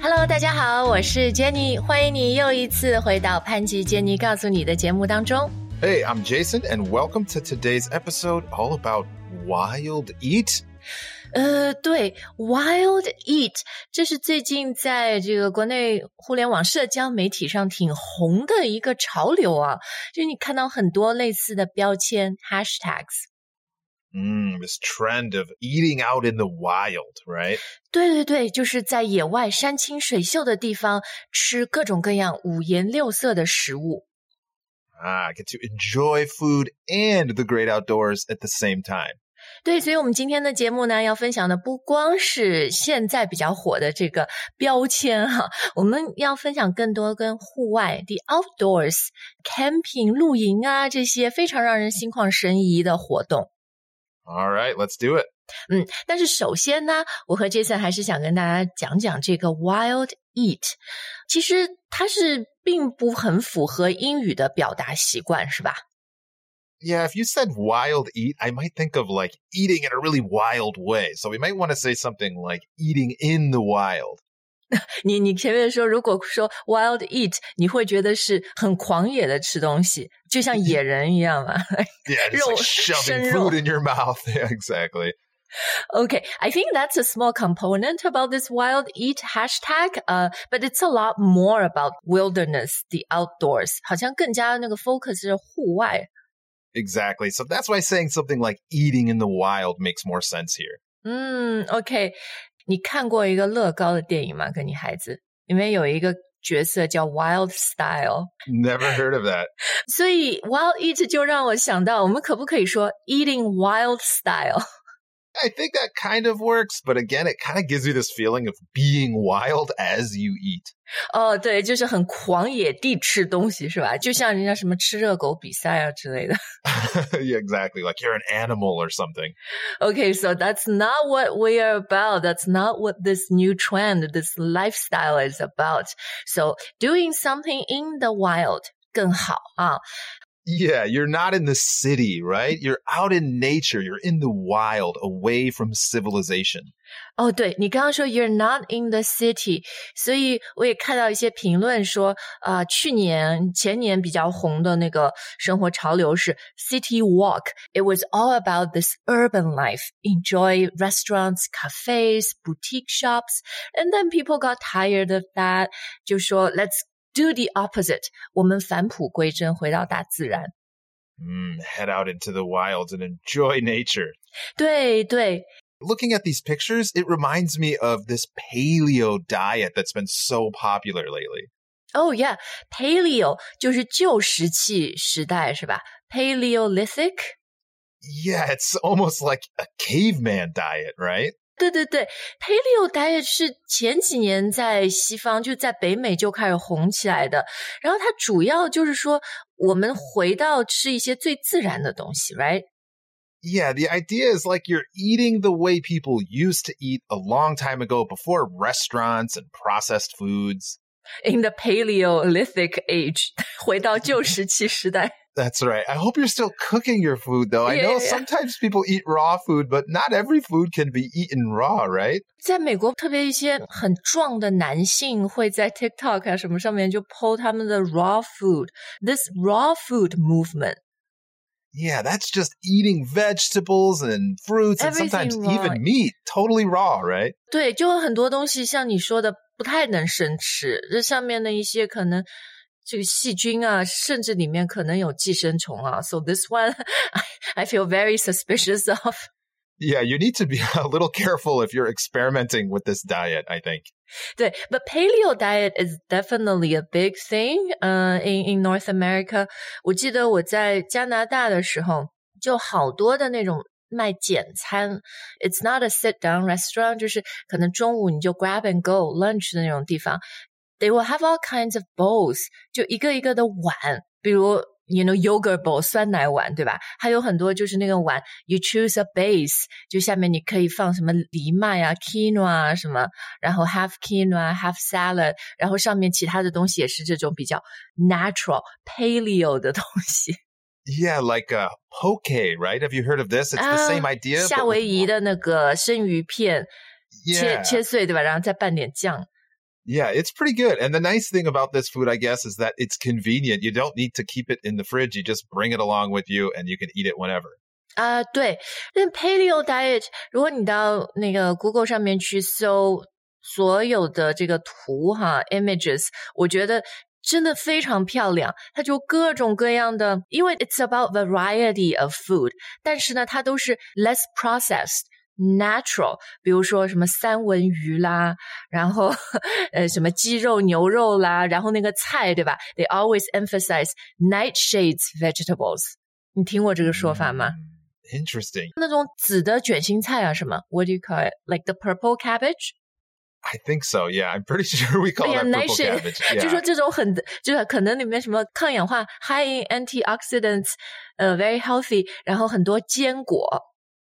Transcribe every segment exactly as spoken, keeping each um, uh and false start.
Hello， 大家好，我是 Jenny， 欢迎你又一次回到潘吉 Jenny 告诉你的节目当中。 Hey, I'm Jason, and welcome to today's episode all about wild eat. 呃，对 ，wild eat， 这是最近在这个国内互联网社交媒体上挺红的一个潮流啊，就是你看到很多类似的标签 hashtags。 Mm, this trend of eating out in the wild, right? 对对对，就是在野外山清水秀的地方吃各种各样五颜六色的食物。 Ah, get to enjoy food and the great outdoors at the same time. 对，所以我们今天的节目呢，要分享的不光是现在比较火的这个标签哈，我们要分享更多跟户外 the outdoors camping 露营啊这些非常让人心旷神怡的活动。 All right, let's do it. 嗯，但是首先呢，我和 Jason 还是想跟大家讲讲这个 wild eat。其实它是并不很符合英语的表达习惯，是吧 ？Yeah, if you said wild eat, I might think of like eating in a really wild way. So we might want to say something like eating in the wild. 你你前面说如果说 wild eat 你会觉得是很狂野的吃东西就像野人一样嘛 Yeah, just like shoving food in your mouth. Yeah, exactly. Okay, I think that's a small component about this wild eat hashtag, uh, but it's a lot more about wilderness, the outdoors. 好像更加那个 focus 是户外。 Exactly. So that's why saying something like eating in the wild makes more sense here. 嗯 OK 你看过一个乐高的电影吗跟你孩子里面有一个角色叫 Wild Style Never heard of that 所以 Wild Eat 就让我想到我们可不可以说 Eating Wild Style I think that kind of works, but again, it kind of gives you this feeling of being wild as you eat. 哦，对，就是很狂野地吃东西是吧？就像人家什么吃热狗比赛啊之类的。 Yeah, exactly. Like you're an animal or something. Okay, so that's not what we are about. That's not what this new trend, this lifestyle is about. So doing something in the wild 更好啊。 Yeah, you're not in the city, right? You're out in nature. You're in the wild, away from civilization. 哦，对，你刚刚说 you're not in the city， 所以我也看到一些评论说，呃，去年、前年比较红的那个生活潮流是 city walk. It was all about this urban life. Enjoy restaurants, cafes, boutique shops. And then people got tired of that. 就说 let's do the opposite. 我们返璞归真，回到大自然。 Mm, head out into the wilds and enjoy nature. 对对。 Looking at these pictures, it reminds me of this paleo diet that's been so popular lately. Oh, yeah. Paleo 就是旧石器时代是吧 Paleolithic? Yeah, it's almost like a caveman diet, right? 对对对 Paleo diet 是前几年在西方就在北美就开始红起来的然后它主要就是说我们回到吃一些最自然的东西 right? Yeah, the idea is like you're eating the way people used to eat a long time ago before restaurants and processed foods. In the Paleolithic age 回到旧石器时代 That's right. I hope you're still cooking your food, though. I yeah, know yeah. sometimes people eat raw food, but not every food can be eaten raw, right? 在美国特别一些很壮的男性会在 TikTok 啊什么上面就 po 他们的 raw food. This raw food movement. Yeah, that's just eating vegetables and fruits and Everything sometimes raw. even meat. Totally raw, right? 对，就有很多东西像你说的不太能生吃，这上面的一些可能这个细菌啊，甚至里面可能有寄生虫啊。So this one, I, I feel very suspicious of. Yeah, you need to be a little careful if you're experimenting with this diet, I think. 对 but paleo diet is definitely a big thing uh, in, in North America. 我记得我在加拿大的时候，就好多的那种卖简餐 It's not a sit-down restaurant 就是可能中午你就 grab and go lunch 的那种地方 They will have all kinds of bowls 就一个一个的碗比如You know, yogurt bowl, 酸奶碗，对吧？还有很多就是那个碗 you choose a base, 就下面你可以放什么藜麦啊 quinoa 啊什么，然后 half quinoa, half salad, 然后上面其他的东西也是这种比较 natural, paleo 的东西。 Yeah, like a poke, right? Have you heard of this? It's the uh, same idea. 夏威夷的那个生鱼片 Yeah. 切切碎，对吧？然后再拌点酱。 Yeah, it's pretty good. And the nice thing about this food, I guess, is that it's convenient. You don't need to keep it in the fridge. You just bring it along with you and you can eat it whenever. 啊、uh, 对，那 Paleo diet， 如果你到那个 Google 上面去搜所有的这个图哈 images， 我觉得真的非常漂亮，它就各种各样的，因为 it's about variety of food， 但是呢，它都是 less processed。natural， 比如说什么三文鱼啦，然后呃什么鸡肉牛肉啦，然后那个菜对吧 They always emphasize nightshades vegetables。 你听过这个说法吗？ Interesting. 那种紫的卷心菜啊什么 What do you call it? Like the purple cabbage? I think so, yeah. I'm pretty sure we call yeah, that purple nightshade, cabbage. Yeah. 就说这种很就是可能里面什么抗氧化 high in antioxidants， 呃 very healthy， 然后很多坚果。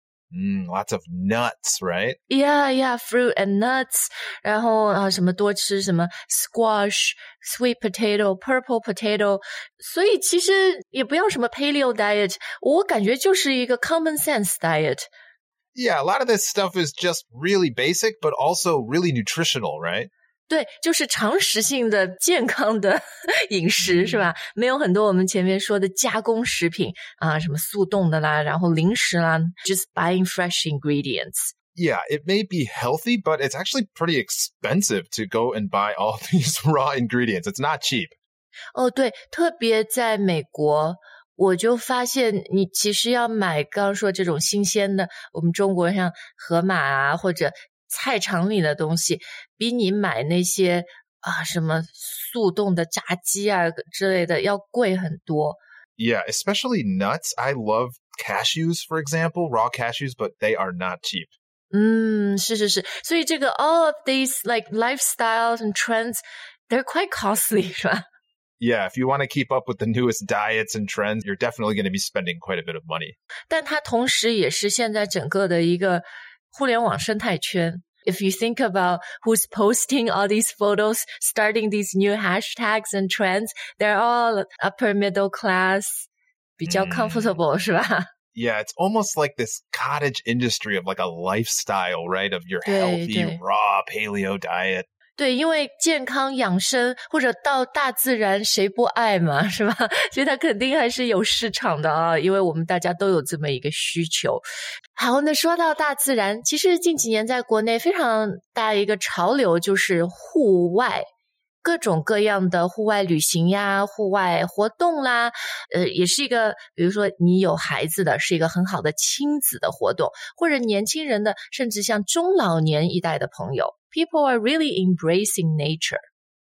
Mm, lots of nuts, right? Yeah, yeah, fruit and nuts. 然后啊，什么多吃什么 squash, sweet potato, purple potato. 所以其实也不要什么 paleo diet， 我感觉就是一个 common sense diet. Yeah, a lot of this stuff is just really basic, but also really nutritional, right? 对，就是常识性的健康的饮食是吧？没有很多我们前面说的加工食品啊，什么速冻的啦，然后零食啦 just buying fresh ingredients. Yeah, it may be healthy, but it's actually pretty expensive to go and buy all these raw ingredients. It's not cheap. 哦，对，特别在美国，我就发现你其实要买刚刚说这种新鲜的，我们中国像河马啊或者菜场里的东西，比你买那些啊什么速冻的炸鸡啊之类的要贵很多。 Yeah, especially nuts. I love cashews, for example, raw cashews, but they are not cheap. 嗯，是是是，所以这个 all of these like lifestyles and trends, they're quite costly, 是吧 ？Yeah, if you want to keep up with the newest diets and trends, you're definitely going to be spending quite a bit of money. 但它同时也是现在整个的一个互联网生态圈。If you think about who's posting all these photos, starting these new hashtags and trends, they're all upper middle class, 比较 comfortable, 是吧 ？Yeah, it's almost like this cottage industry of like a lifestyle, right? Of your 对， healthy, 对。 raw paleo diet. 对，因为健康养生或者到大自然谁不爱嘛，是吧？所以它肯定还是有市场的啊，因为我们大家都有这么一个需求。好，那说到大自然，其实近几年在国内非常大一个潮流就是户外，各种各样的户外旅行呀，户外活动啦，呃，也是一个，比如说你有孩子的，是一个很好的亲子的活动，或者年轻人的，甚至像中老年一代的朋友。People are really embracing nature.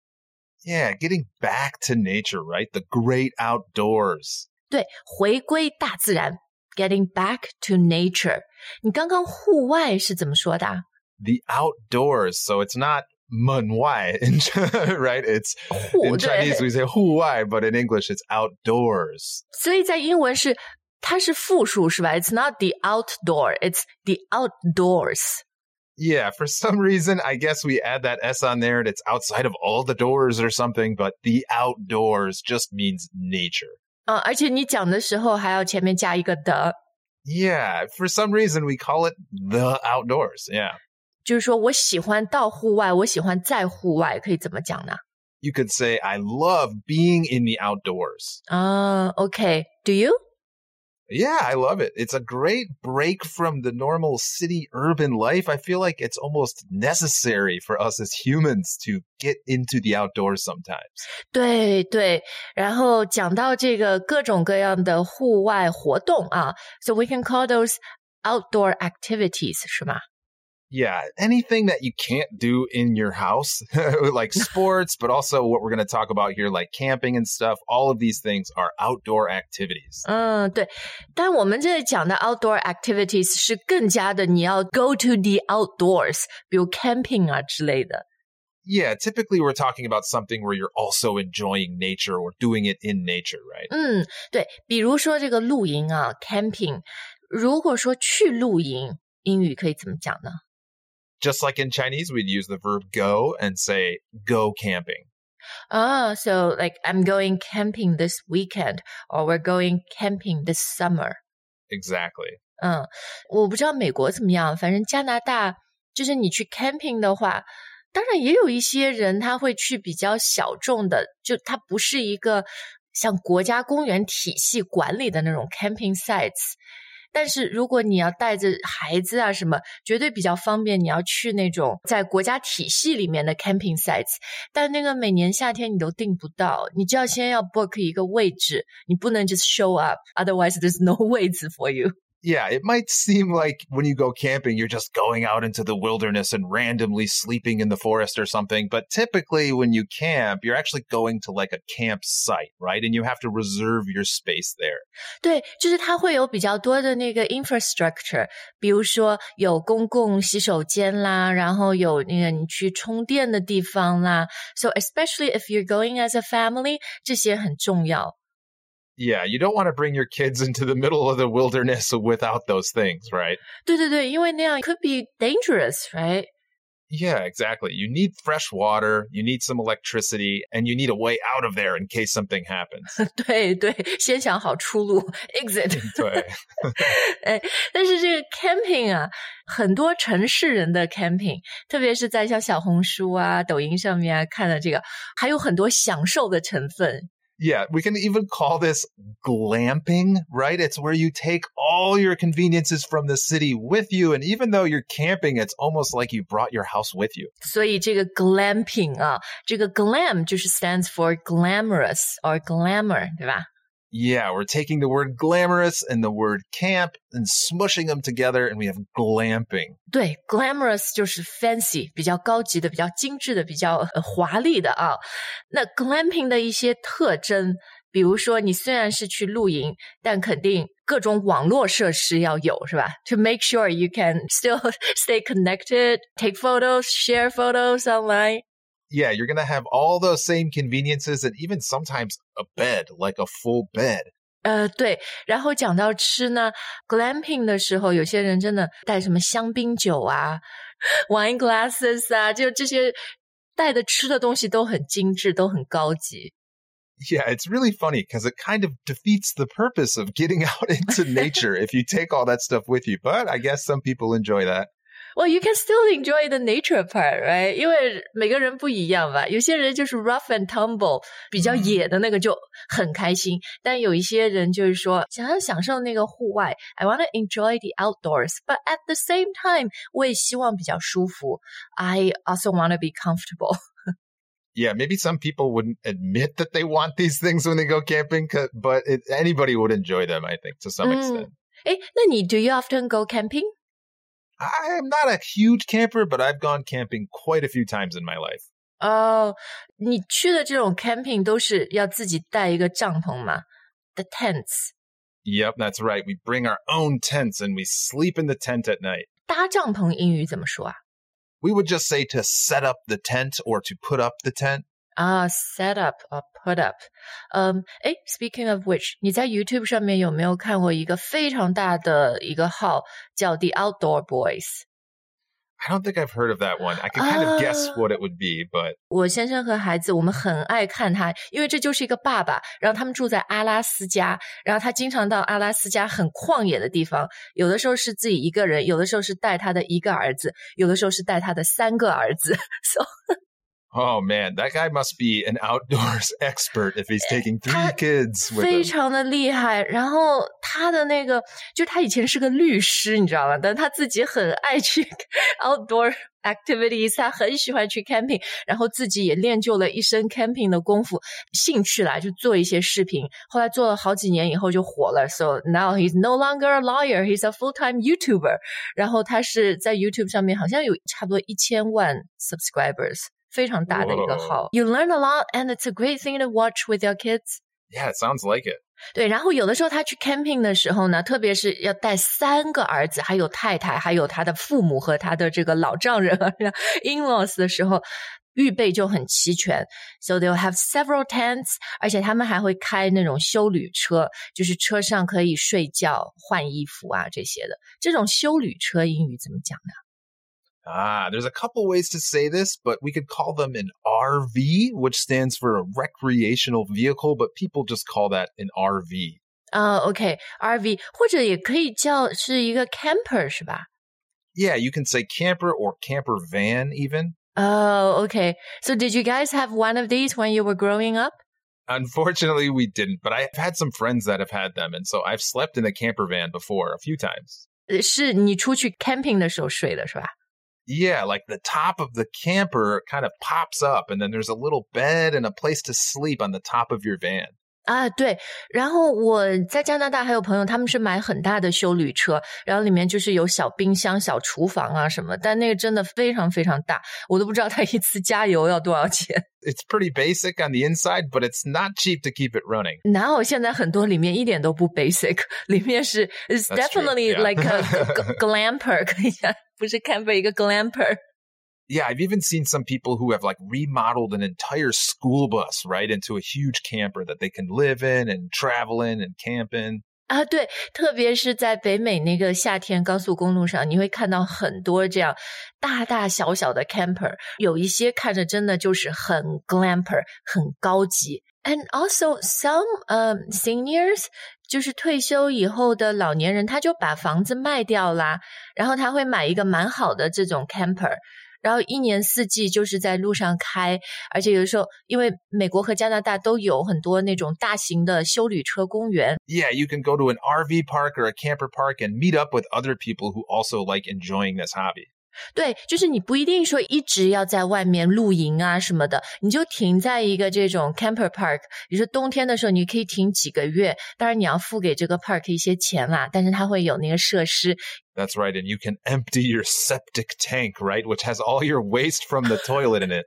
Yeah, getting back to nature, right? The great outdoors. 对，回归大自然 getting back to nature. 你刚刚户外是怎么说的？ The outdoors. So it's not 门外, right? It's 户 in Chinese we say 户外, but in English it's outdoors. 所以在英文是它是复数是吧？ It's not the outdoor, it's the outdoors. Yeah, for some reason, I guess we add that S on there and it's outside of all the doors or something, but the outdoors just means nature. 啊，而且你讲的时候还要前面加一个的。 Yeah, for some reason we call it the outdoors, yeah. 就是说我喜欢到户外，我喜欢在户外，可以怎么讲呢？ You could say, I love being in the outdoors. 啊 OK, do you? Yeah, I love it. It's a great break from the normal city urban life. I feel like it's almost necessary for us as humans to get into the outdoors sometimes. 对对，然后讲到这个各种各样的户外活动啊 ，so we can call those outdoor activities 是吗？ Yeah, anything that you can't do in your house, like sports, but also what we're going to talk about here, like camping and stuff, all of these things are outdoor activities. 嗯，对，但我们这里讲的 outdoor activities 是更加的你要 go to the outdoors， 比如 camping 啊之类的。 Yeah, typically we're talking about something where you're also enjoying nature or doing it in nature, right? 嗯，对，比如说这个露营啊 camping， 如果说去露营，英语可以怎么讲呢？ Just like in Chinese, we'd use the verb go and say go camping. Ah, so like I'm going camping this weekend or we're going camping this summer. Exactly. 嗯，我不知道美国怎么样，反正加拿大就是你去 camping 的话， 当然也有一些人他会去比较小众的，就他不是一个像国家公园体系管理的那种 camping sites。但是如果你要带着孩子啊什么，绝对比较方便，你要去那种在国家体系里面的 camping sites， 但那个每年夏天你都订不到，你就要先要 book 一个位置，你不能 just show up, otherwise there's no 位置 for you。Yeah, it might seem like when you go camping, you're just going out into the wilderness and randomly sleeping in the forest or something. But typically when you camp, you're actually going to like a campsite, right? And you have to reserve your space there. 对，就是它会有比较多的那个 infrastructure， 比如说有公共洗手间啦，然后有那个你去充电的地方啦。So especially if you're going as a family, 这些很重要。 Yeah, you don't want to bring your kids into the middle of the wilderness without those things, right? 对对对，因为那样 could be dangerous, right? Yeah, exactly. You need fresh water, you need some electricity, and you need a way out of there in case something happens. 对对，先想好出路 exit 对哎，但是这个 camping 啊，很多城市人的 camping， 特别是在像小红书啊、抖音上面啊看的这个，还有很多享受的成分。 Yeah, we can even call this glamping, right? It's where you take all your conveniences from the city with you. And even though you're camping, it's almost like you brought your house with you. 所以这个 glamping 啊，这个 glam 就是 stands for glamorous or glamour, 对吧？ Yeah, we're taking the word glamorous and the word camp and smushing them together, and we have glamping. 对 glamorous 就是 fancy 比较高级的比较精致的比较、呃、华丽的啊。那 glamping 的一些特征，比如说你虽然是去露营，但肯定各种网络设施要有，是吧？ To make sure you can still stay connected, take photos, share photos online.Yeah, you're going to have all those same conveniences and even sometimes a bed, like a full bed. 呃，对，然后讲到吃呢 glamping 的时候，有些人真的带什么香槟酒啊 wine glasses 啊，就这些带的吃的东西都很精致，都很高级。 Yeah, it's really funny because it kind of defeats the purpose of getting out into nature if you take all that stuff with you. But I guess some people enjoy that.Well, you can still enjoy the nature part, right? 因为每个人不一样吧，有些人就是 rough and tumble 比较野的那个就很开心，但有一些人就是说想要享受那个户外 I want to enjoy the outdoors, but at the same time 我也希望比较舒服 I also want to be comfortable. Yeah, maybe some people wouldn't admit that they want these things when they go camping, but it, anybody would enjoy them, I think, to some extent. 诶，那你 do you often go camping?I am not a huge camper, but I've gone camping quite a few times in my life. 哦，你去的这种 camping 都是要自己带一个帐篷吗？ The tents. Yep, that's right. We bring our own tents and we sleep in the tent at night. 搭帐篷英语怎么说啊？ We would just say to set up the tent or to put up the tent. 啊 set up or put up. 嗯，诶 speaking of which, 你在 YouTube 上面有没有看过一个非常大的一个号叫 The Outdoor Boys? I don't think I've heard of that one. I can kind of guess what it would be, but 我先生和孩子我们很爱看他，因为这就是一个爸爸，然后他们住在阿拉斯加，然后他经常到阿拉斯加很旷野的地方，有的时候是自己一个人，有的时候是带他的一个儿子，有的时候是带他的三个儿子。So Oh man, that guy must be an outdoors expert if he's taking three kids with him. 非常的厉害，然后他的那个，就他以前是个律师，你知道吗？但他自己很爱去 outdoor activities， 他很喜欢去 camping， 然后自己也练就了一身 camping 的功夫，兴趣啦，就做一些视频。后来做了好几年以后就火了 ，so now he's no longer a lawyer, he's a full-time YouTuber。然后他是在 YouTube 上面好像有差不多一千万 subscribers。非常大的一个号 You learn a lot and it's a great thing to watch with your kids. Yeah, it sounds like it. 对，然后有的时候他去 camping 的时候呢，特别是要带三个儿子，还有太太，还有他的父母和他的这个老丈人 in-laws 的时候，预备就很齐全 So they'll have several tents 而且他们还会开那种休旅车，就是车上可以睡觉换衣服啊这些的。这种休旅车英语怎么讲呢 Ah, there's a couple ways to say this, but we could call them an R V, which stands for a recreational vehicle, but people just call that an R V. 啊、uh, OK, R V 或者也可以叫是一个 camper 是吧 Yeah, you can say camper or camper van even. Oh, okay. So did you guys have one of these when you were growing up? Unfortunately, we didn't, but I've had some friends that have had them, and so I've slept in a camper van before a few times. 是你出去 camping 的时候睡的是吧？ Yeah, like the top of the camper kind of pops up, and then there's a little bed and a place to sleep on the top of your van. 啊，对，然后我在加拿大还有朋友，他们是买很大的休旅车，然后里面就是有小冰箱、小厨房啊什么，但那个真的非常非常大，我都不知道它一次加油要多少钱。 It's pretty basic on the inside, but it's not cheap to keep it running. 哪有现在很多里面一点都不 basic， 里面是 it's That's definitely true, yeah. like a glamper， 可以讲不是 camper 一个 glamper。Yeah, I've even seen some people who have like remodeled an entire school bus, right, into a huge camper that they can live in and travel in and camp in. 啊，对，特别是在北美那个夏天高速公路上，你会看到很多这样大大小小的 camper， 有一些看着真的就是很 glamper， 很高级。And also some um, seniors 就是退休以后的老年人，他就把房子卖掉啦，然后他会买一个蛮好的这种 camper。然后一年四季就是在路上开，而且有的时候因为美国和加拿大都有很多那种大型的休旅车公园。 Yeah, you can go to an R V park or a camper park and meet up with other people who also like enjoying this hobby. 对，就是你不一定说一直要在外面露营啊什么的，你就停在一个这种 camper park， 比如说冬天的时候你可以停几个月，当然你要付给这个 park 一些钱啦，但是它会有那个设施。 That's right, and you can empty your septic tank, right, which has all your waste from the toilet in it.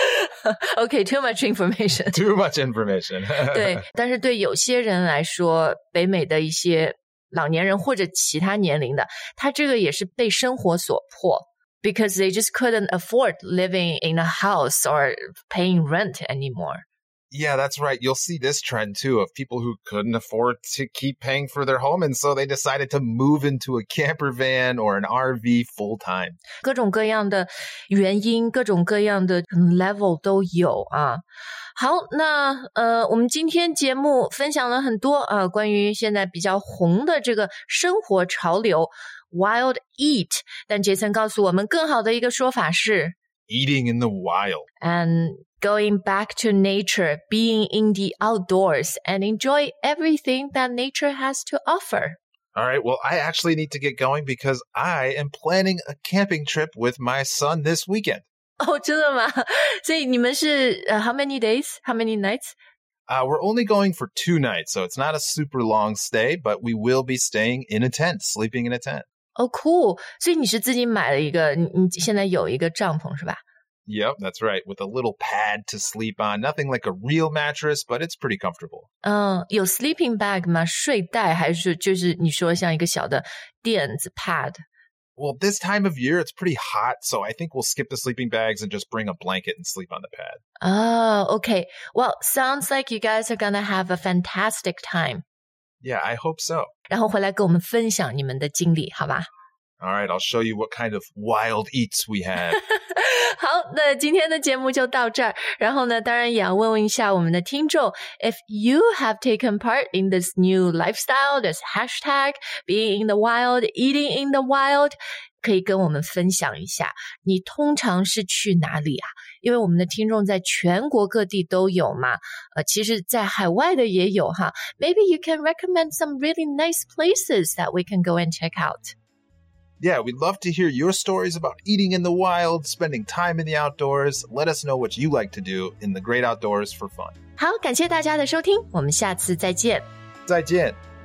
Okay, too much information. Too much information. 对，但是对有些人来说，北美的一些老年人或者其他年龄的，他这个也是被生活所迫。Because they just couldn't afford living in a house or paying rent anymore. Yeah, that's right. You'll see this trend too of people who couldn't afford to keep paying for their home, and so they decided to move into a camper van or an R V full time. 各种各样的原因，各种各样的 level 都有啊。好，那呃，我们今天节目分享了很多啊，关于现在比较红的这个生活潮流 Wild Eat， 但杰森告诉我们更好的一个说法是 Eating in the wild. And going back to nature, being in the outdoors and enjoy everything that nature has to offer. All right, well, I actually need to get going because I am planning a camping trip with my son this weekend. 哦，真的吗？所以你们是、uh, how many days? How many nights? Uh, we're only going for two nights, so it's not a super long stay, but we will be staying in a tent, sleeping in a tent. Oh, cool. 所以你是自己买了一个，你你现在有一个帐篷是吧？ Yep, that's right. With a little pad to sleep on. Nothing like a real mattress, but it's pretty comfortable. 嗯，有 sleeping bag 吗？睡袋还是就是你说像一个小的垫子 pad？ Well, this time of year, it's pretty hot, so I think we'll skip the sleeping bags and just bring a blanket and sleep on the pad. Oh, okay. Well, sounds like you guys are gonna have a fantastic time. Yeah, I hope so. 然后回来跟我们分享你们的经历，好吧？ All right, I'll show you what kind of wild eats we have. 好，那今天的节目就到这儿。然后呢，当然也要问问一下我们的听众 ，if you have taken part in this new lifestyle, this hashtag being in the wild, eating in the wild， 可以跟我们分享一下，你通常是去哪里啊？因为我们的听众在全国各地都有嘛，呃，其实在海外的也有哈。Maybe you can recommend some really nice places that we can go and check out.Yeah, we'd love to hear your stories about eating in the wild, spending time in the outdoors. Let us know what you like to do in the great outdoors for fun. 好，感谢大家的收听，我们下次再见。 再见。